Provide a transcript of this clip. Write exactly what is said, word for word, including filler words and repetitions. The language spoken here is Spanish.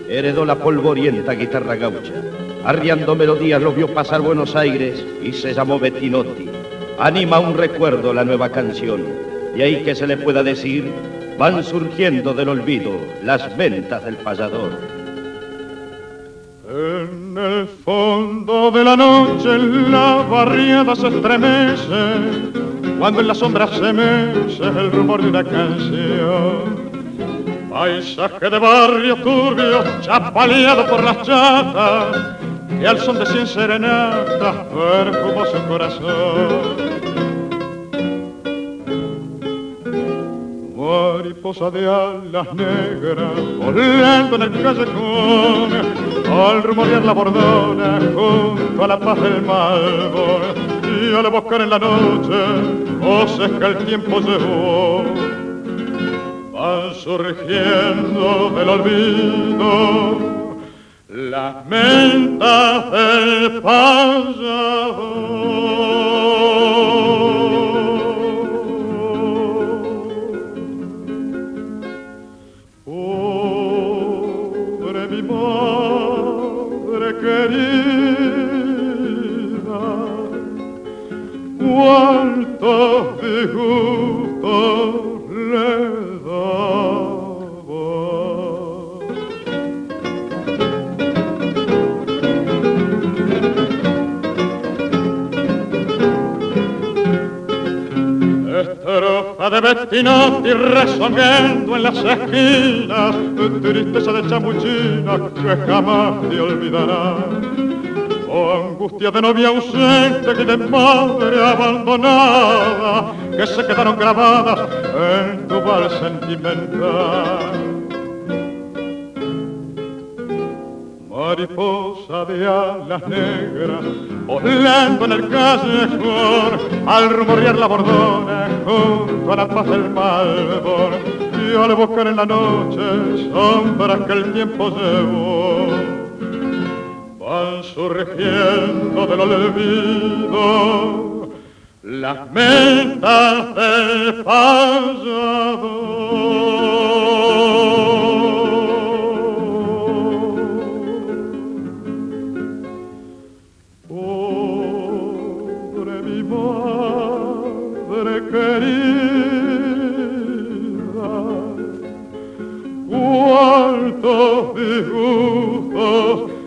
heredó la polvorienta guitarra gaucha. Arriando melodías lo vio pasar Buenos Aires y se llamó Bettinotti. Anima un recuerdo la nueva canción, de ahí que se le pueda decir, van surgiendo del olvido las ventas del payador. En el fondo de la noche la barriada se estremece, cuando en la sombra se mece el rumor de una canción. Paisaje de barrio turbio, chapaleado por las chatas, que al son de cien serenatas perfumó su corazón. Mariposa de alas negras, volando en el callejón, al rumorear la bordona junto a la paz del Malbor, y al buscar en la noche voces que el tiempo llevó, van surgiendo del olvido las mentas del payador. Pobre mi madre querida, cuántos disgustos le daba. Estrofa de Bettinotti rezongando en las esquinas, tristeza de chamuchina que jamás te olvidará. Oh, angustia de novia ausente y de madre abandonada, que se quedaron grabadas en tu vals sentimental. Mariposa de alas negras, volando en el callejón, al rumorear la bordona junto a la paz del Malbor, y al buscar en la noche sombras que el tiempo llevó, van surgiendo del olvido las mentas del payador. Pobre mi madre querida, cuántos disgustos